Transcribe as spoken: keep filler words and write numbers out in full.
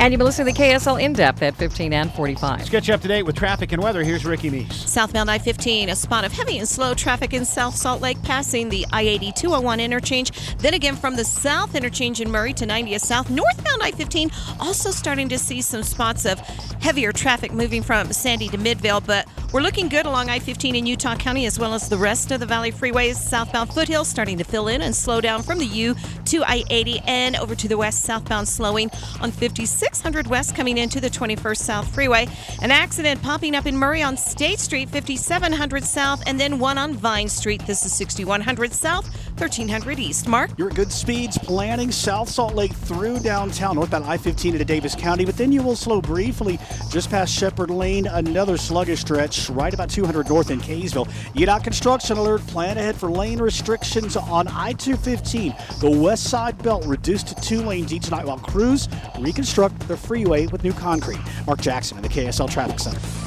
And you've been listening to the K S L In-Depth at fifteen and forty-five. Let's get you up to date with traffic and weather. Here's Ricky Meese. Southbound I fifteen, a spot of heavy and slow traffic in South Salt Lake passing the I eighty two oh one interchange. Then again from the south interchange in Murray to ninetieth South. Northbound I fifteen, also starting to see some spots of heavier traffic moving from Sandy to Midvale, but we're looking good along I fifteen in Utah County as well as the rest of the Valley freeways. Southbound Foothills starting to fill in and slow down from the U to I eighty and over to the west. Southbound slowing on fifty-six hundred west coming into the twenty-first South Freeway. An accident popping up in Murray on State Street, fifty-seven hundred south, and then one on Vine Street. This is sixty-one hundred south, thirteen hundred east. Mark? You're at good speeds planning South Salt Lake through downtown, northbound I fifteen into Davis County, but then you will slow briefly just past Shepherd Lane, another sluggish stretch right about two hundred north in Kaysville. U D O T construction alert, plan ahead for lane restrictions on I two fifteen. The west side belt reduced to two lanes each night while crews reconstruct the freeway with new concrete. Mark Jackson in the K S L Traffic Center.